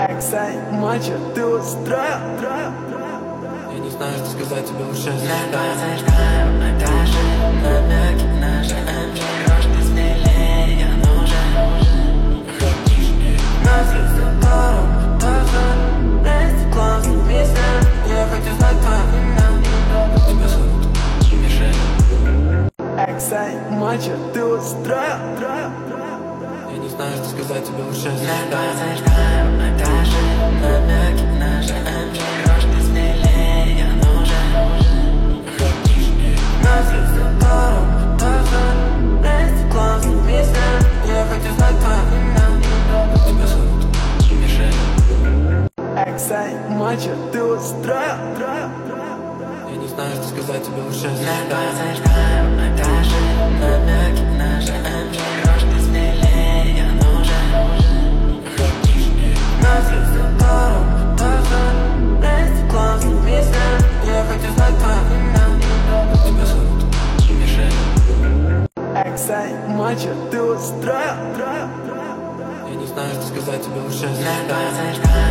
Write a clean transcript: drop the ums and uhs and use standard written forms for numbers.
Эксай, мачо, ты устроил? Я не знаю, что сказать тебе, лучше зажигаю, покажи намеки наши МЖ. Крошка смелее, я нужен. Нас ресторан, тоже есть классный песня. Я хочу знать твое имя. Тебя зовут Мишель. Эксай, мачо, ты устроил? Я не знаю, что сказать тебе, лучше зажигаю, покажи намеки наши МЖ. Крошка смелее, я нужен. Нас ресторан, тоже есть классный песня. Я хочу знать твое имя. Тебя зовут Мишель. Эксай, мачо, ты устроил? Я не знаю, что сказать тебе, лучше зажигаю, покажи намеки наши МЖ. Крошка смелее, я нужен. Нас ресторан, тоже есть классный песня. Я хочу знать твое имя. Тебя зовут Мишель. Эксай, мачо, ты устроил? Я не знаю, что сказать тебе, лучше зажигаю.